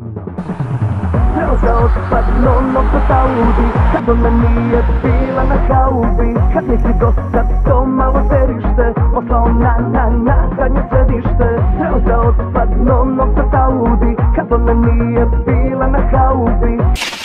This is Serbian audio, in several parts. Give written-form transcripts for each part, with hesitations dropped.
Sreo za otpadnog taudi, kad ona nije bila na haubi. Kad nisi do sad to malo serište, poslao na zadnje sedište. Sreo za otpadnog taudi, kad ona nije bila na haubi.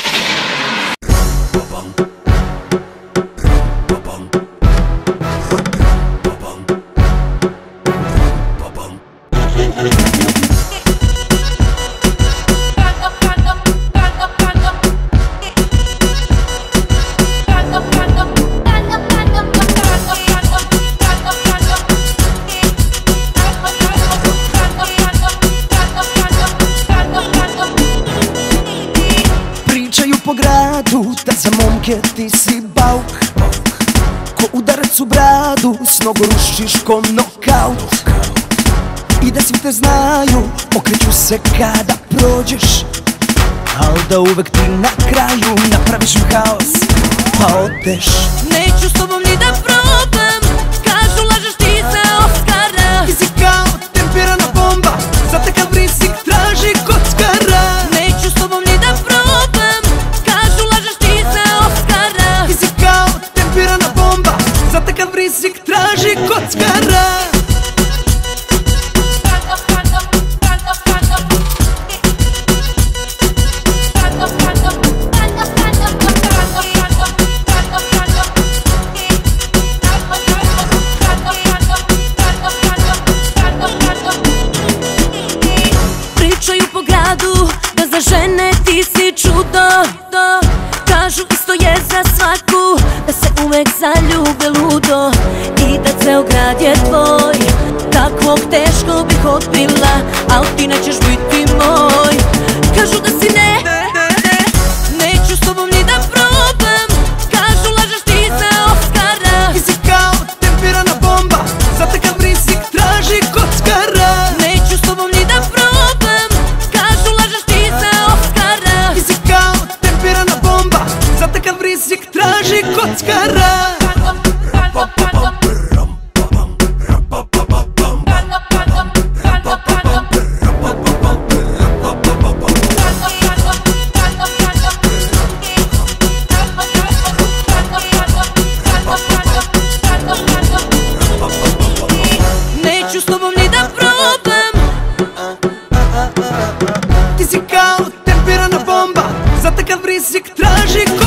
Po gradu, da za momke ti si bauk, ko udarac u bradu, s nogu rušiš ko nokaut. I da svi te znaju, okreću se kada prođeš, al da uvek ti na kraju napraviš im haos, pa odeš. Neću s tobom ni da probam, kažu lažeš ti za Oskara. Ti si kao tempirana bomba, za takav rizik traži kockara. Neću s tobom ni da probam, kažu lažeš ti za Oskara. Ti si kao tempirana bomba, za takav rizik traži kockara. Pričaju po gradu da za žene ti si čudo. Kažu isto je za svaku, da se uvek zaljube ludo i da ceo grad je tvoj. Takvog teško bih odbila, al ti nećeš biti moj. Kažu da si neću s tobom ni da probam, kažu lažeš ti za Oskara. Ti si kao tempirana bomba, za takav rizik traži kockara. Neću s tobom ni da probam, kažu lažeš ti za Oskara. Ti si kao tempirana bomba, za takav rizik traži kockara. Neću s tobom ni da probam. Ti si kao tempirana bomba, za takav rizik traži kockara.